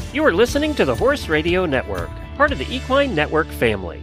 You are listening to the Horse Radio Network, part of the Equine Network family.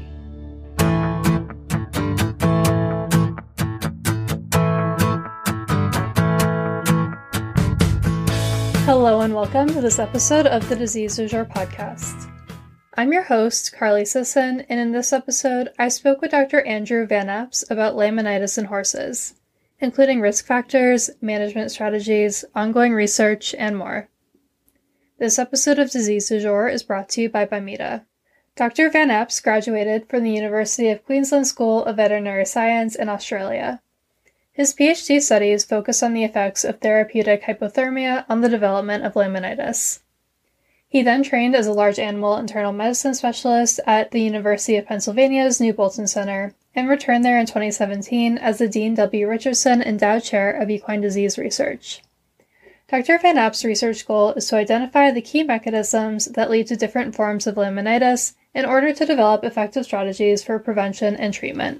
Hello and welcome to this episode of the Disease Du Jour podcast. I'm your host, Carly Sisson, and in this episode, I spoke with Dr. Andrew Van Apps about laminitis in horses, including risk factors, management strategies, ongoing research, and more. This episode of Disease Du Jour is brought to you by Bimeda. Dr. Van Apps graduated from the University of Queensland School of Veterinary Science in Australia. His PhD studies focus on the effects of therapeutic hypothermia on the development of laminitis. He then trained as a large animal internal medicine specialist at the University of Pennsylvania's New Bolton Center and returned there in 2017 as the Dean W. Richardson Endowed Chair of Equine Disease Research. Dr. Van Apps' research goal is to identify the key mechanisms that lead to different forms of laminitis in order to develop effective strategies for prevention and treatment.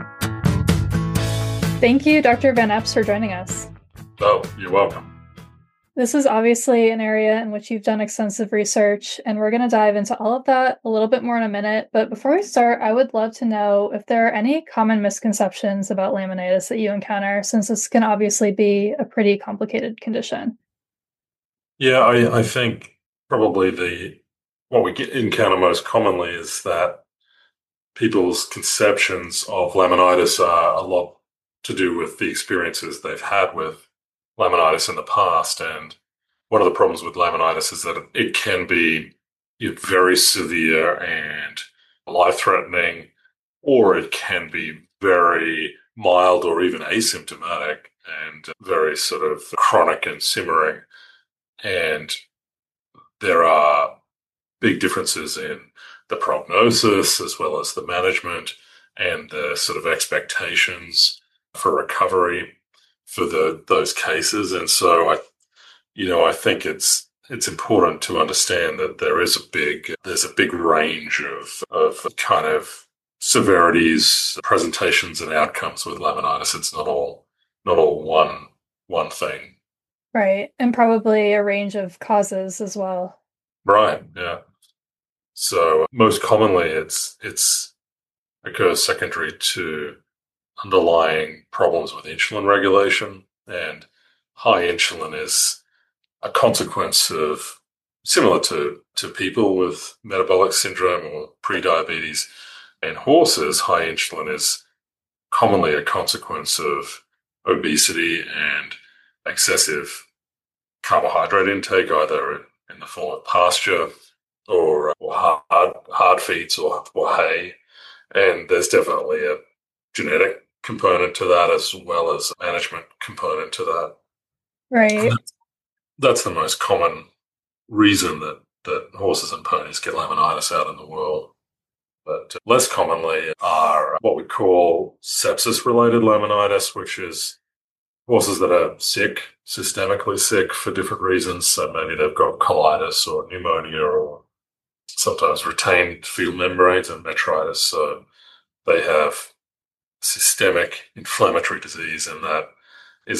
Thank you, Dr. Van Apps, for joining us. Oh, you're welcome. This is obviously an area in which you've done extensive research, and we're going to dive into all of that a little bit more in a minute. But before we start, I would love to know if there are any common misconceptions about laminitis that you encounter, since this can obviously be a pretty complicated condition. Yeah, I think probably what we encounter most commonly is that people's conceptions of laminitis are a lot to do with the experiences they've had with laminitis in the past. And one of the problems with laminitis is that it can be very severe and life-threatening, or it can be very mild or even asymptomatic and very sort of chronic and simmering. And there are big differences in the prognosis as well as the management and the sort of expectations for recovery for those cases. And so I think it's important to understand that there's a big range of kind of severities, presentations, and outcomes with laminitis. It's not all one thing. Right, and probably a range of causes as well. Right, yeah. So most commonly it's occurs secondary to underlying problems with insulin regulation, and high insulin is a consequence of, similar to people with metabolic syndrome or prediabetes. In horses, high insulin is commonly a consequence of obesity and excessive carbohydrate intake, either in the form of pasture or hard feeds or hay. And there's definitely a genetic component to that as well as a management component to that. Right. That's the most common reason that horses and ponies get laminitis out in the world. But less commonly are what we call sepsis-related laminitis, which is horses that are sick, systemically sick for different reasons. So maybe they've got colitis or pneumonia or sometimes retained fetal membranes and metritis. So they have systemic inflammatory disease, and that is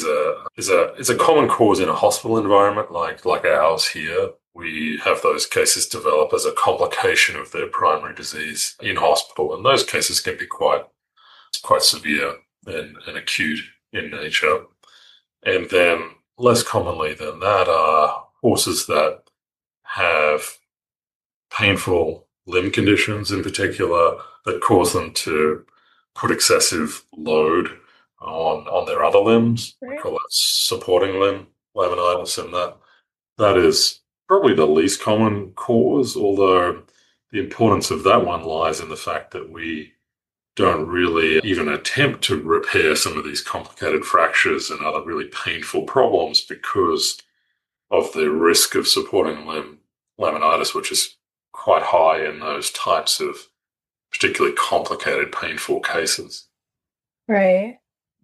a common cause in a hospital environment like ours here. We have those cases develop as a complication of their primary disease in hospital, and those cases can be quite severe and acute in nature. And then less commonly than that are horses that have painful limb conditions in particular that cause them to put excessive load on their other limbs. Right. We call that supporting limb laminitis, and that is probably the least common cause, although the importance of that one lies in the fact that we don't really even attempt to repair some of these complicated fractures and other really painful problems because of the risk of supporting limb laminitis, which is quite high in those types of particularly complicated, painful cases. Right.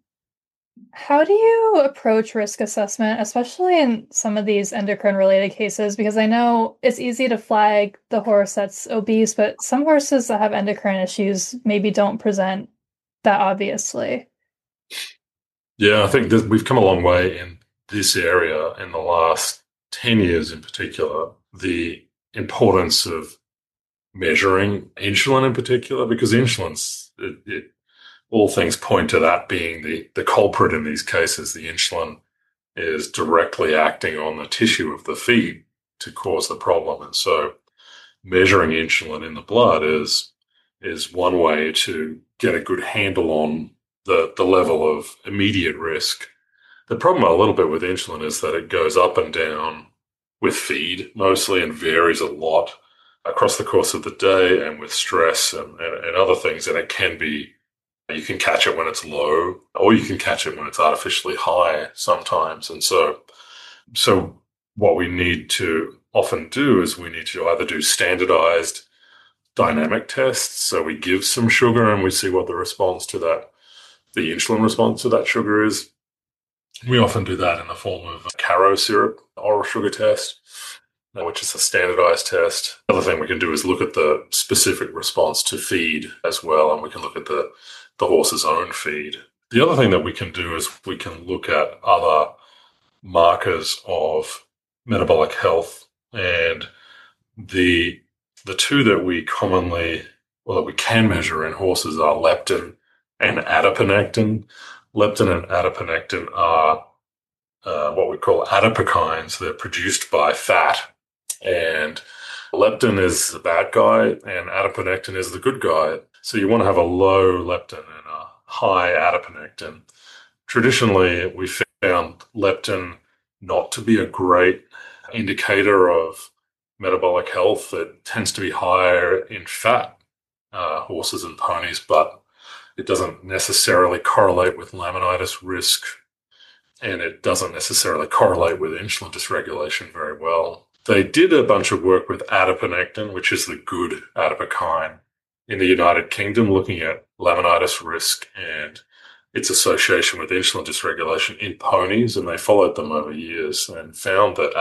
How do you approach risk assessment, especially in some of these endocrine-related cases? Because I know it's easy to flag the horse that's obese, but some horses that have endocrine issues maybe don't present that obviously. Yeah, I think we've come a long way in this area in the last 10 years in particular. The importance of measuring insulin in particular, because all things point to that being the culprit in these cases. The insulin is directly acting on the tissue of the feed to cause the problem. And so measuring insulin in the blood is one way to get a good handle on the level of immediate risk. The problem a little bit with insulin is that it goes up and down with feed mostly and varies a lot across the course of the day and with stress and other things. And you can catch it when it's low, or you can catch it when it's artificially high sometimes. And so what we need to often do is we need to either do standardized dynamic tests. So we give some sugar and we see what the insulin response to that sugar is. We often do that in the form of Caro syrup, oral sugar test, which is a standardized test. The other thing we can do is look at the specific response to feed as well, and we can look at the horse's own feed. The other thing that we can do is we can look at other markers of metabolic health, and the two that we can measure in horses are leptin and adiponectin. Leptin and adiponectin are what we call adipokines. They're produced by fat, and leptin is the bad guy and adiponectin is the good guy. So you want to have a low leptin and a high adiponectin. Traditionally, we found leptin not to be a great indicator of metabolic health. It tends to be higher in fat horses and ponies, but it doesn't necessarily correlate with laminitis risk, and it doesn't necessarily correlate with insulin dysregulation very well. They did a bunch of work with adiponectin, which is the good adipokine, in the United Kingdom, looking at laminitis risk and its association with insulin dysregulation in ponies, and they followed them over years and found that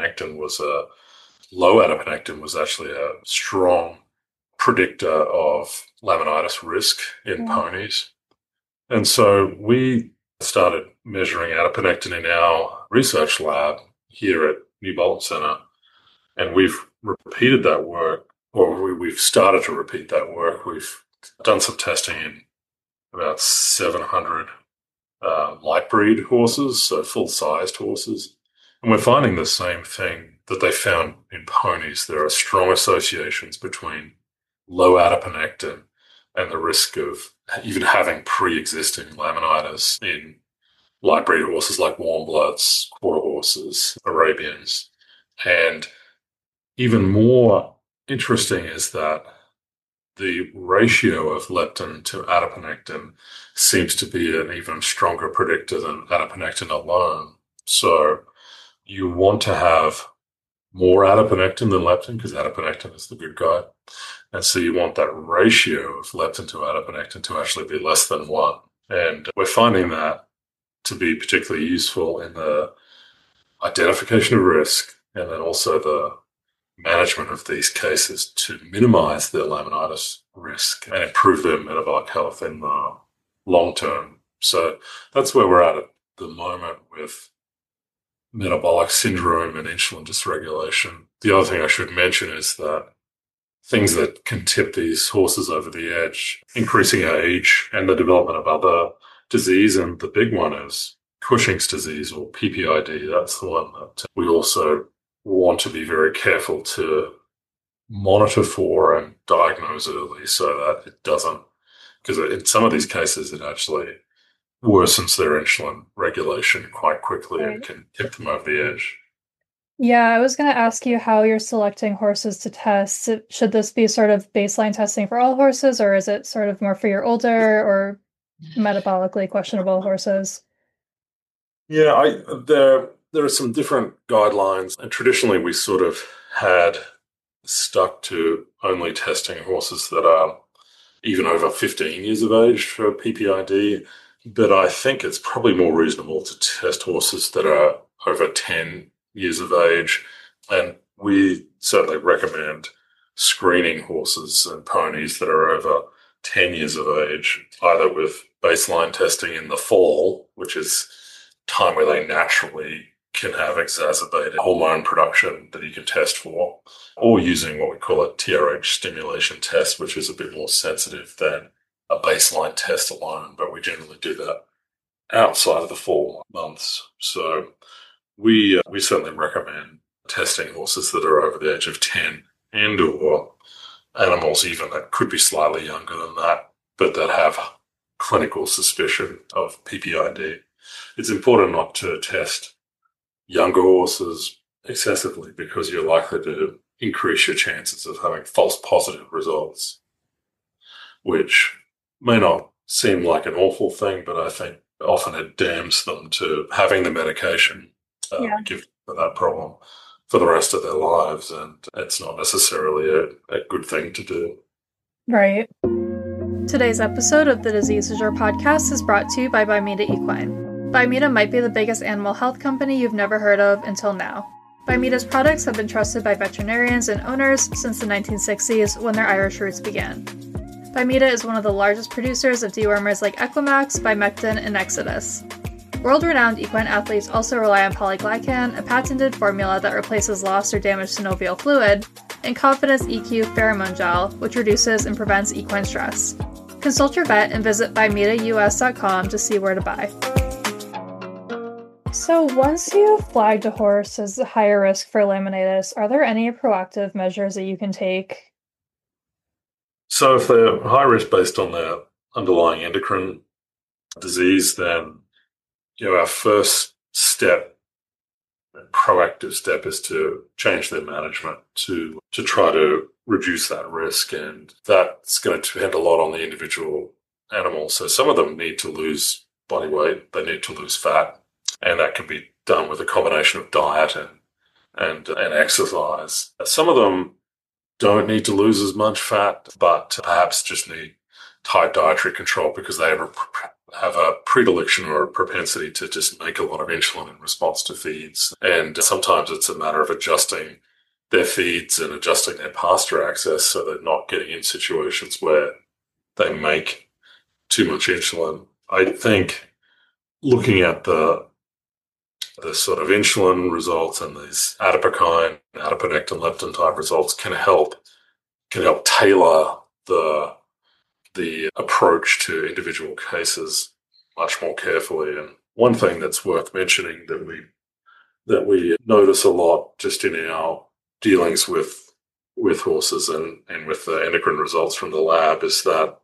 low adiponectin was actually a strong predictor of laminitis risk in ponies. And so we started measuring adiponectin in our research lab here at New Bolton Center, and we've repeated that work, or we've started to repeat that work. We've done some testing in about 700 light breed horses, so full-sized horses. And we're finding the same thing that they found in ponies. There are strong associations between low adiponectin and the risk of even having pre-existing laminitis in light breed horses like warm bloods, quarter horses, Arabians. And even more interesting is that the ratio of leptin to adiponectin seems to be an even stronger predictor than adiponectin alone. So you want to have more adiponectin than leptin, because adiponectin is the good guy. And so you want that ratio of leptin to adiponectin to actually be less than 1. And we're finding that to be particularly useful in the identification of risk and then also the management of these cases to minimize their laminitis risk and improve their metabolic health in the long term. So that's where we're at the moment with metabolic syndrome and insulin dysregulation. The other thing I should mention is that things that can tip these horses over the edge, increasing age and the development of other disease, and the big one is Cushing's disease or PPID. That's the one that we also want to be very careful to monitor for and diagnose early so that it doesn't, because in some of these cases it actually worsens their insulin regulation quite quickly and can tip them over the edge. Yeah, I was going to ask you how you're selecting horses to test. Should this be sort of baseline testing for all horses, or is it sort of more for your older or metabolically questionable horses? Yeah, there are some different guidelines, and traditionally we sort of had stuck to only testing horses that are even over 15 years of age for PPID, but I think it's probably more reasonable to test horses that are over 10 years of age, and we certainly recommend screening horses and ponies that are over 10 years of age, either with baseline testing in the fall, which is time where they naturally can have exacerbated hormone production that you can test for, or using what we call a TRH stimulation test, which is a bit more sensitive than a baseline test alone, but we generally do that outside of the 4 months. So we certainly recommend testing horses that are over the age of 10 and or animals even that could be slightly younger than that, but that have clinical suspicion of PPID. It's important not to test younger horses excessively because you're likely to increase your chances of having false positive results, which may not seem like an awful thing, but I think often it damns them to having the medication give for that problem for the rest of their lives, and it's not necessarily a good thing to do. Right. Today's episode of the Disease Du Jour podcast is brought to you by Bimeda Equine. Bimeda might be the biggest animal health company you've never heard of until now. Bimeda's products have been trusted by veterinarians and owners since the 1960s when their Irish roots began. Bimeda is one of the largest producers of dewormers like Equimax, Bimectin, and Exodus. World-renowned equine athletes also rely on polyglycan, a patented formula that replaces lost or damaged synovial fluid, and Confidence EQ pheromone gel, which reduces and prevents equine stress. Consult your vet and visit bimedaus.com to see where to buy. So once you've flagged a horse as a higher risk for laminitis, are there any proactive measures that you can take? So if they're high risk based on their underlying endocrine disease, then our first step, proactive step, is to change their management to try to reduce that risk, and that's going to depend a lot on the individual animal. So some of them need to lose body weight, they need to lose fat, and that can be done with a combination of diet and exercise. Some of them don't need to lose as much fat, but perhaps just need tight dietary control because they have a predilection or a propensity to just make a lot of insulin in response to feeds. And sometimes it's a matter of adjusting their feeds and adjusting their pasture access so they're not getting in situations where they make too much insulin. I think looking at the sort of insulin results and these adipokine, adiponectin, leptin type results can help tailor the approach to individual cases much more carefully. And one thing that's worth mentioning that we notice a lot just in our dealings with horses and with the endocrine results from the lab is that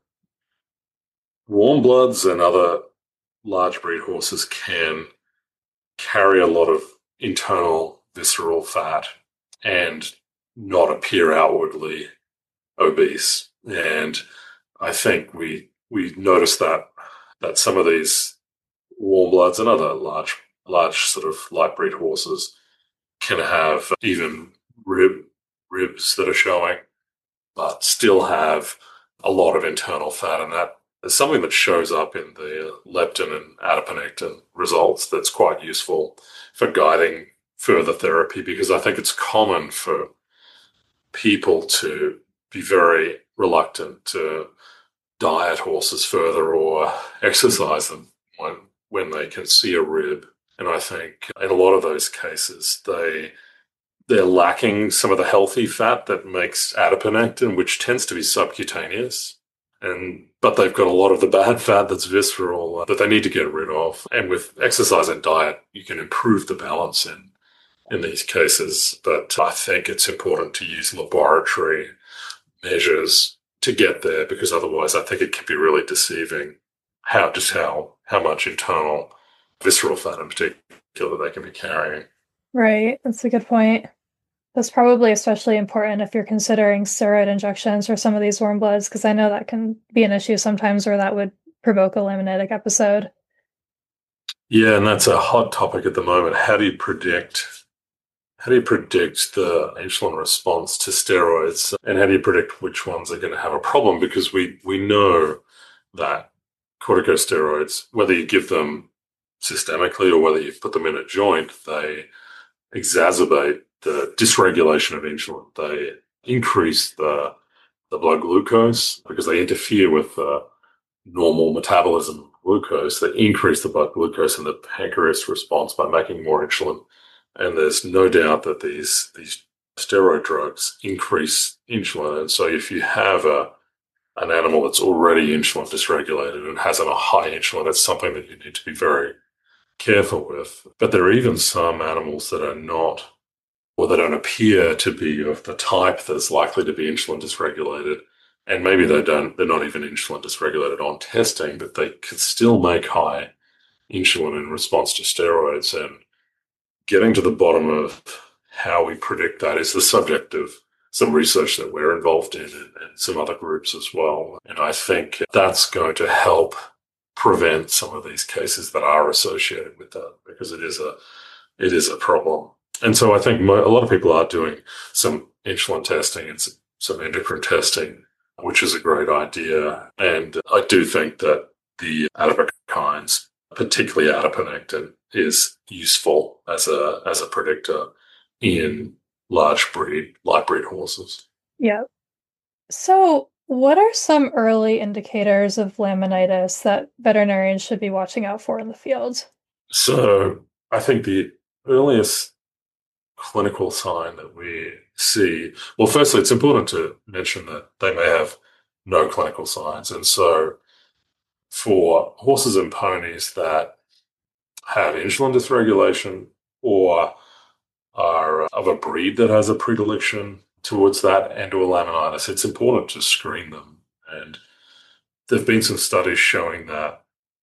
warm bloods and other large breed horses can carry a lot of internal visceral fat and not appear outwardly obese. And I think we noticed that some of these warm bloods and other large sort of light breed horses can have even ribs that are showing, but still have a lot of internal fat, and that is something that shows up in the leptin and adiponectin results that's quite useful for guiding further therapy, because I think it's common for people to be very reluctant to diet horses further or exercise them when they can see a rib. And I think in a lot of those cases, they're lacking some of the healthy fat that makes adiponectin, which tends to be subcutaneous. But they've got a lot of the bad fat that's visceral that they need to get rid of. And with exercise and diet, you can improve the balance in these cases. But I think it's important to use laboratory measures to get there, because otherwise I think it can be really deceiving how much internal visceral fat in particular they can be carrying. Right. That's a good point. That's probably especially important if you're considering steroid injections for some of these warm bloods, because I know that can be an issue sometimes where that would provoke a laminitic episode. Yeah, and that's a hot topic at the moment. How do you predict the insulin response to steroids, and how do you predict which ones are going to have a problem? Because we know that corticosteroids, whether you give them systemically or whether you put them in a joint, they exacerbate the dysregulation of insulin. They increase the blood glucose because they interfere with the normal metabolism of glucose. They increase the blood glucose in the pancreas response by making more insulin And there's no doubt that these steroid drugs increase insulin. And so if you have an animal that's already insulin dysregulated and has a high insulin, it's something that you need to be very careful with. But there are even some animals that are not, or that don't appear to be of the type that's likely to be insulin dysregulated. And maybe they're not even insulin dysregulated on testing, but they could still make high insulin in response to steroids. And getting to the bottom of how we predict that is the subject of some research that we're involved in and some other groups as well. And I think that's going to help prevent some of these cases that are associated with that, because it is a problem. And so I think a lot of people are doing some insulin testing and some endocrine testing, which is a great idea. And I do think that the adipokines, particularly adiponectin, is useful as a predictor in light breed horses. Yeah. So what are some early indicators of laminitis that veterinarians should be watching out for in the field? So I think the earliest clinical sign that we see, well, firstly, it's important to mention that they may have no clinical signs. And so for horses and ponies that have insulin dysregulation or are of a breed that has a predilection towards that and or laminitis, it's important to screen them. And there have been some studies showing that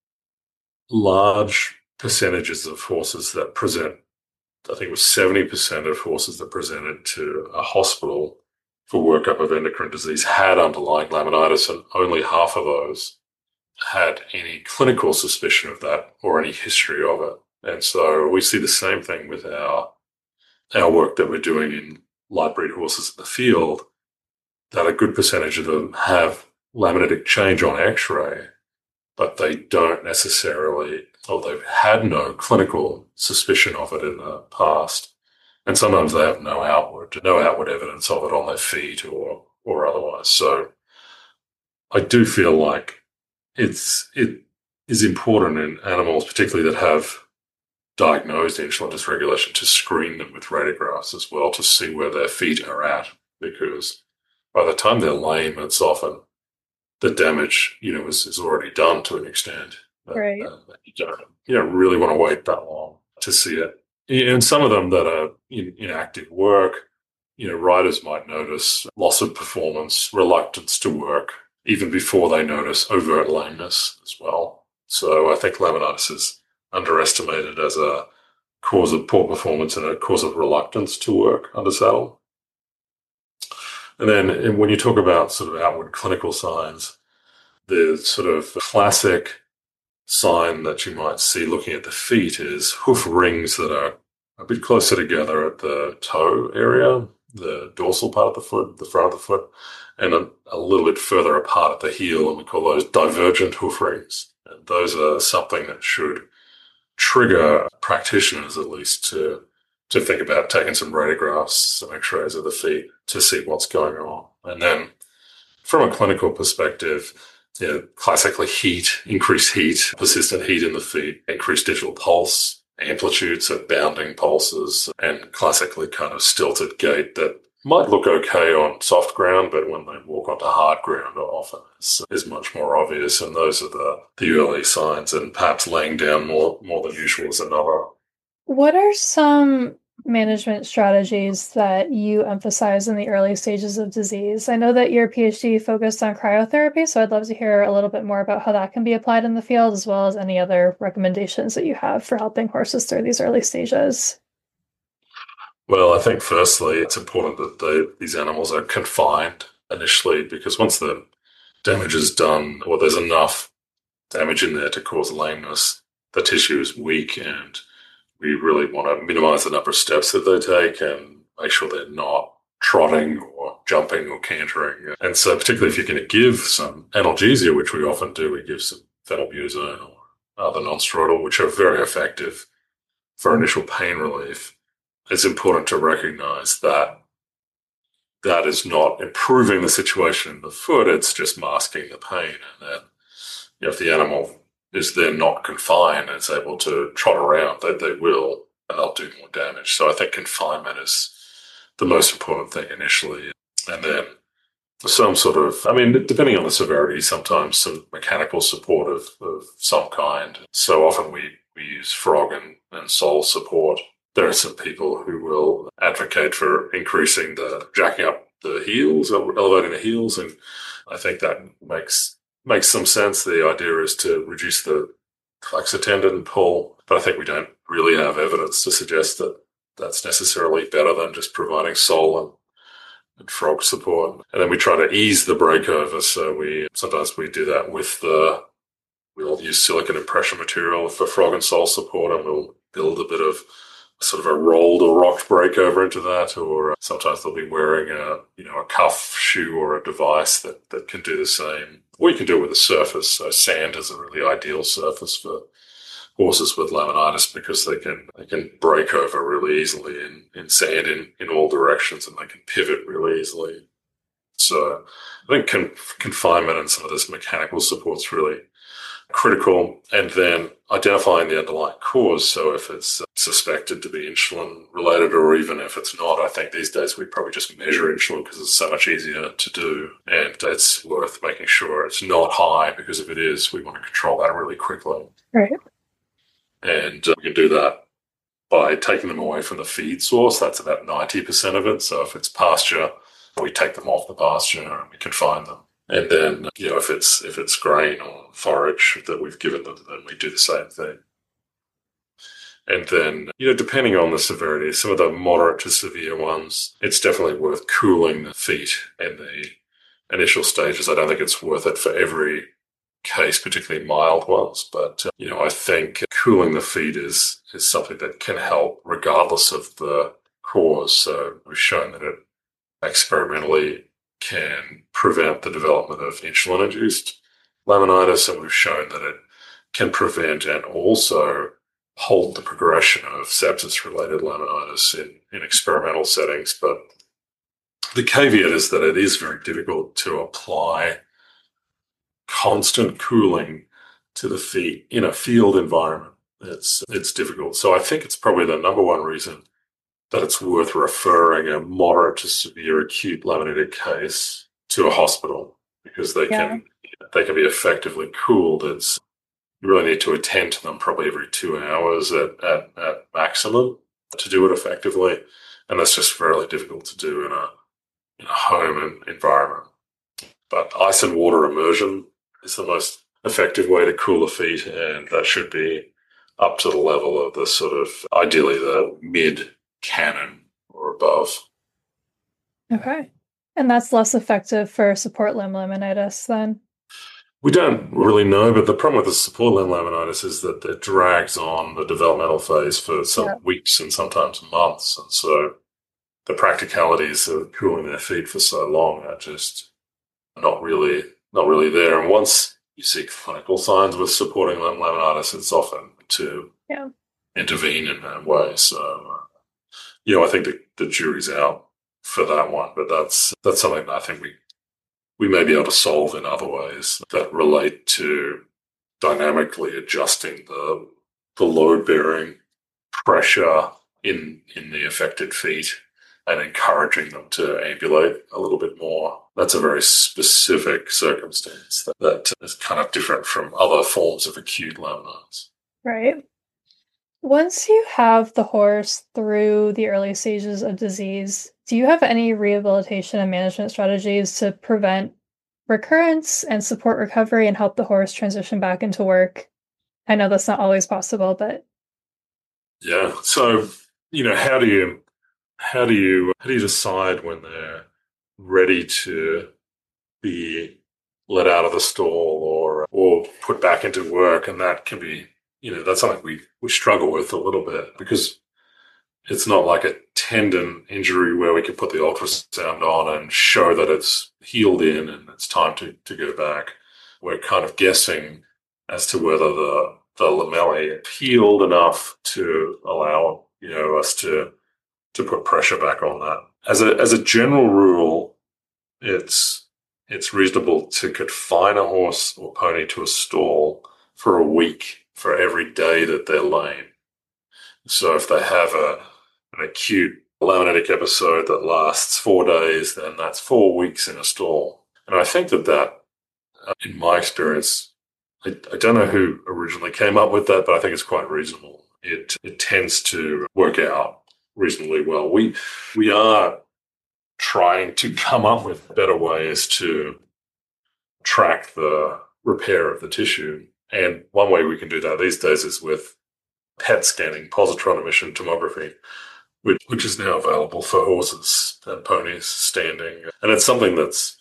large percentages of horses that present, I think it was 70% of horses that presented to a hospital for workup of endocrine disease had underlying laminitis, and only half of those had any clinical suspicion of that or any history of it. And so we see the same thing with our work that we're doing in light breed horses in the field, that a good percentage of them have laminitic change on X-ray, but they don't necessarily, or they've had no clinical suspicion of it in the past. And sometimes they have no outward evidence of it on their feet or otherwise. So I do feel like it is important in animals, particularly that have diagnosed insulin dysregulation, to screen them with radiographs as well to see where their feet are at, because by the time they're lame, it's often the damage, is already done to an extent. Right. You don't really want to wait that long to see it. And some of them that are in active work, riders might notice loss of performance, reluctance to work, even before they notice overt lameness as well. So I think laminitis is underestimated as a cause of poor performance and a cause of reluctance to work under saddle. And then when you talk about sort of outward clinical signs, the sort of classic sign that you might see looking at the feet is hoof rings that are a bit closer together at the toe area, the dorsal part of the foot, the front of the foot, and a little bit further apart at the heel, and we call those divergent hoof rings. And those are something that should trigger practitioners at least to think about taking some radiographs, some x-rays of the feet to see what's going on. And then from a clinical perspective, classically increased heat, persistent heat in the feet, increased digital pulse, amplitudes of bounding pulses, and classically kind of stilted gait that might look okay on soft ground, but when they walk onto hard ground, often is much more obvious. And those are the early signs, and perhaps laying down more than usual is another. What are some management strategies that you emphasize in the early stages of disease? I know that your PhD focused on cryotherapy, so I'd love to hear a little bit more about how that can be applied in the field, as well as any other recommendations that you have for helping horses through these early stages. Well, I think firstly, it's important that these animals are confined initially, because once the damage is done, or there's enough damage in there to cause lameness, the tissue is weak, and we really want to minimize the number of steps that they take and make sure they're not trotting or jumping or cantering. And so particularly if you're going to give some analgesia, which we often do, we give some phenylbutazone or other non-steroidal, which are very effective for initial pain relief. It's important to recognize that that is not improving the situation in the foot, it's just masking the pain. And then if the animal is then not confined and is able to trot around, they will, and they'll do do more damage. So I think confinement is the most important thing initially. And then some sort of, I mean, depending on the severity, sometimes some mechanical support of some kind. So often we use frog and sole support. There are some people who will advocate for jacking up the heels or elevating the heels. And I think that makes some sense. The idea is to reduce the flexor tendon pull, but I think we don't really have evidence to suggest that that's necessarily better than just providing sole and frog support. And then we try to ease the breakover. So sometimes we do that we'll use silicone and pressure material for frog and sole support, and we'll build a bit of sort of a rolled or rocked breakover into that. Or sometimes they'll be wearing a cuff shoe or a device that can do the same. Or you can do it with a surface. So sand is a really ideal surface for horses with laminitis because they can break over really easily in sand in all directions, and they can pivot really easily. So I think confinement and some of this mechanical support's really critical. And then identifying the underlying cause. So if it's suspected to be insulin related, or even if it's not, I think these days we probably just measure insulin because it's so much easier to do. And it's worth making sure it's not high, because if it is, we want to control that really quickly. Right. And we can do that by taking them away from the feed source. That's about 90% of it. So if it's pasture, we take them off the pasture and we confine them. And then, if it's grain or forage that we've given them, then we do the same thing. And then, depending on the severity, some of the moderate to severe ones, it's definitely worth cooling the feet in the initial stages. I don't think it's worth it for every case, particularly mild ones. But, I think cooling the feet is something that can help regardless of the cause. So we've shown that it experimentally can prevent the development of insulin-induced laminitis, and we've shown that it can prevent and also halt the progression of sepsis-related laminitis in experimental settings. But the caveat is that it is very difficult to apply constant cooling to the feet in a field environment. It's difficult. So I think it's probably the number one reason that it's worth referring a moderate to severe acute laminitic case to a hospital, because they can be effectively cooled. You really need to attend to them probably every 2 hours at maximum to do it effectively, and that's just fairly difficult to do in a home environment. But ice and water immersion is the most effective way to cool the feet, and that should be up to the level of the sort of, ideally, the mid-cannon or above. Okay. And that's less effective for support limb laminitis then? We don't really know, but the problem with the support limb laminitis is that it drags on the developmental phase for some weeks and sometimes months. And so the practicalities of cooling their feet for so long are just not really there. And once you see clinical signs with supporting limb laminitis, it's often to intervene in that way. So, I think the jury's out for that one, but that's something that I think we may be able to solve in other ways that relate to dynamically adjusting the load-bearing pressure in the affected feet and encouraging them to ambulate a little bit more. That's a very specific circumstance that is kind of different from other forms of acute laminitis. Right. Once you have the horse through the early stages of disease, do you have any rehabilitation and management strategies to prevent recurrence and support recovery and help the horse transition back into work? I know that's not always possible, but yeah. So, how do you decide when they're ready to be let out of the stall or put back into work? And that can be, that's something we struggle with a little bit, because it's not like a tendon injury where we can put the ultrasound on and show that it's healed in and it's time to go back. We're kind of guessing as to whether the lamellae healed enough to allow, us to put pressure back on that. As a general rule, it's reasonable to confine a horse or pony to a stall for a week for every day that they're lame. So if they have an acute laminitic episode that lasts 4 days, then that's 4 weeks in a stall. And I think that in my experience, I don't know who originally came up with that, but I think it's quite reasonable. It tends to work out reasonably well. We are trying to come up with better ways to track the repair of the tissue. And one way we can do that these days is with PET scanning, positron emission tomography, which is now available for horses and ponies standing. And it's something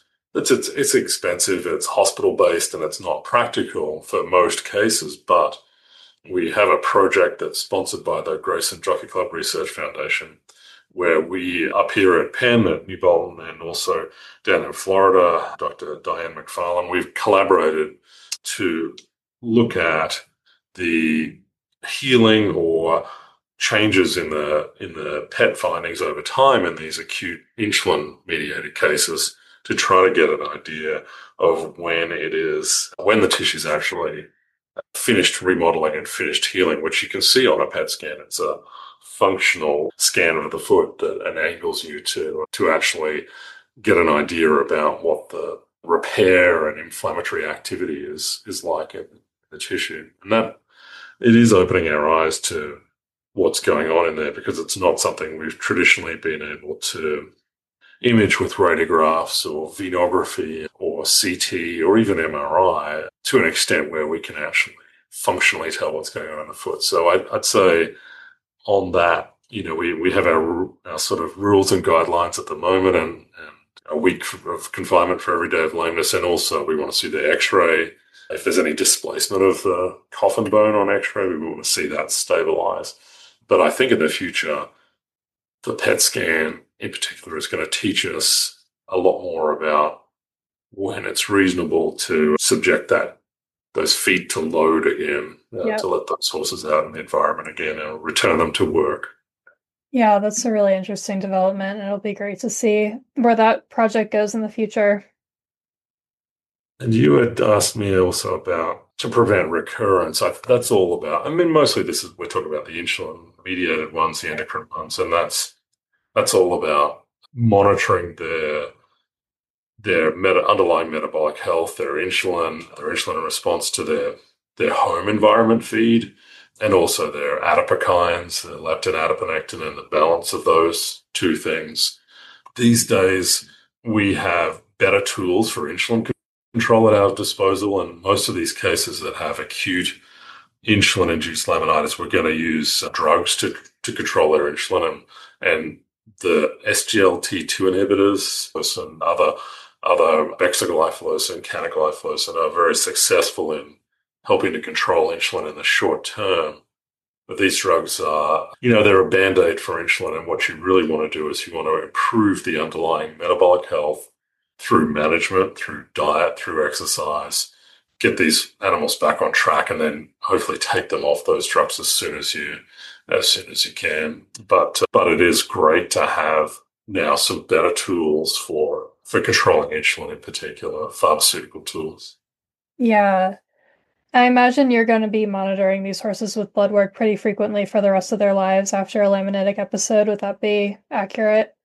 it's expensive, it's hospital based, and it's not practical for most cases. But we have a project that's sponsored by the Grayson Jockey Club Research Foundation, where we up here at Penn, at New Bolton, and also down in Florida, Dr. Diane McFarlane, we've collaborated to look at the healing or changes in the PET findings over time in these acute insulin-mediated cases to try to get an idea of when the tissue's actually finished remodeling and finished healing, which you can see on a PET scan. It's a functional scan of the foot that enables you to actually get an idea about what the repair and inflammatory activity is like in the tissue. And that it is opening our eyes to what's going on in there, because it's not something we've traditionally been able to image with radiographs or venography or CT or even MRI to an extent where we can actually functionally tell what's going on in the foot. So I'd say on that, we have our sort of rules and guidelines at the moment, and a week of confinement for every day of lameness. And also we want to see the x-ray. If there's any displacement of the coffin bone on x-ray, we want to see that stabilize. But I think in the future, the PET scan in particular is going to teach us a lot more about when it's reasonable to subject those feet to load again, to let those horses out in the environment again and return them to work. Yeah, that's a really interesting development, and it'll be great to see where that project goes in the future. And you had asked me also about to prevent recurrence. That's all about, mostly we're talking about the insulin-mediated ones, the endocrine ones, and that's all about monitoring their underlying metabolic health, their insulin in response to their home environment feed, and also their adipokines, the leptin, adiponectin, and the balance of those two things. These days, we have better tools for insulin control at our disposal, and most of these cases that have acute insulin-induced laminitis, we're going to use drugs to control their insulin, and the SGLT2 inhibitors and other bexagliflozin and canagliflozin are very successful in helping to control insulin in the short term. But these drugs are, they're a band-aid for insulin, and what you really want to do is you want to improve the underlying metabolic health through management, through diet, through exercise, get these animals back on track, and then hopefully take them off those drugs as soon as you can. But it is great to have now some better tools for controlling insulin, in particular, pharmaceutical tools. Yeah. I imagine you're going to be monitoring these horses with blood work pretty frequently for the rest of their lives after a laminitic episode. Would that be accurate?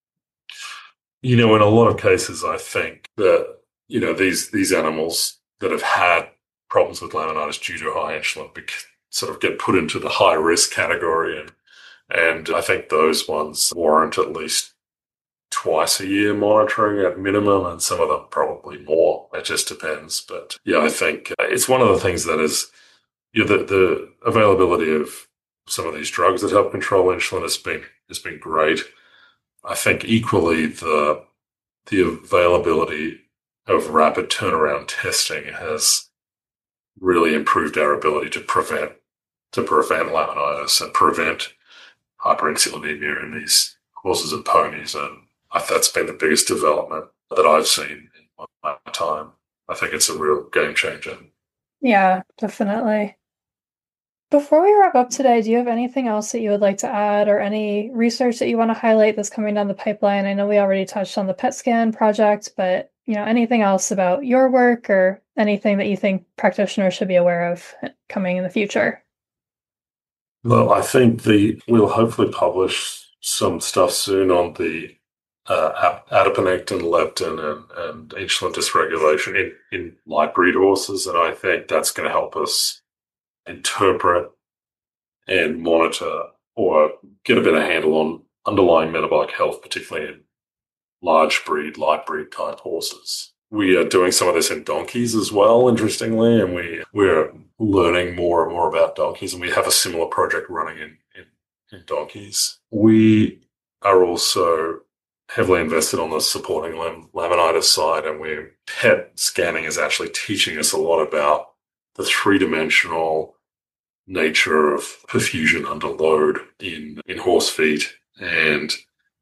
In a lot of cases, I think that, these animals that have had problems with laminitis due to high insulin sort of get put into the high risk category. And I think those ones warrant at least twice a year monitoring at minimum, and some of them probably more. It just depends. But yeah, I think it's one of the things that is, the availability of some of these drugs that help control insulin has been great. I think equally the availability of rapid turnaround testing has really improved our ability to prevent laminitis and prevent hyperinsulinemia in these horses and ponies. And that's been the biggest development that I've seen in my time. I think it's a real game changer. Yeah, definitely. Before we wrap up today, do you have anything else that you would like to add, or any research that you want to highlight that's coming down the pipeline? I know we already touched on the PET scan project, but anything else about your work or anything that you think practitioners should be aware of coming in the future? Well, I think we'll hopefully publish some stuff soon on the adiponectin, leptin, and insulin dysregulation in light breed horses, and I think that's going to help us interpret and monitor or get a better handle on underlying metabolic health, particularly in large breed, light breed type horses. We are doing some of this in donkeys as well, interestingly, and we're learning more and more about donkeys, and we have a similar project running in donkeys. We are also heavily invested on the supporting laminitis side, and PET scanning is actually teaching us a lot about the three-dimensional nature of perfusion under load in horse feet, and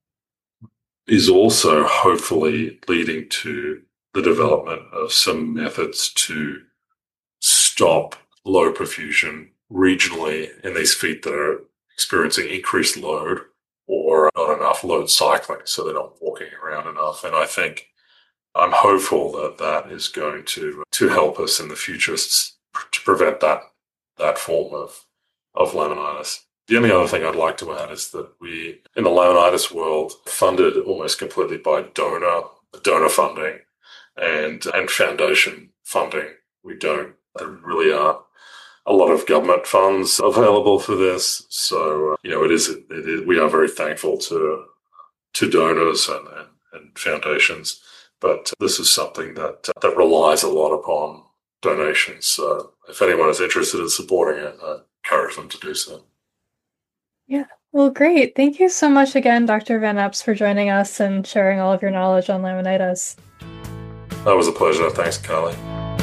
is also hopefully leading to the development of some methods to stop low perfusion regionally in these feet that are experiencing increased load or not enough load cycling, so they're not walking around enough. And I think I'm hopeful that that is going to help us in the future to prevent that form of laminitis. The only other thing I'd like to add is that we, in the laminitis world, funded almost completely by donor funding and foundation funding. There really are a lot of government funds available for this. So, we are very thankful to donors and foundations, but this is something that relies a lot upon donations. So if anyone is interested in supporting it, I encourage them to do so. Yeah. Well, great. Thank you so much again, Dr. Van Apps, for joining us and sharing all of your knowledge on laminitis. That was a pleasure. Thanks, Carly.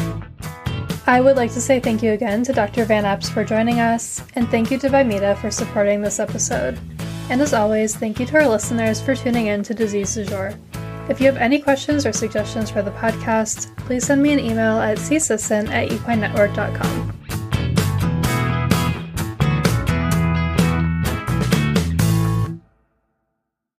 I would like to say thank you again to Dr. Van Apps for joining us, and thank you to Bimeda for supporting this episode. And as always, thank you to our listeners for tuning in to Disease du Jour. If you have any questions or suggestions for the podcast, please send me an email at csisson@equinenetwork.com.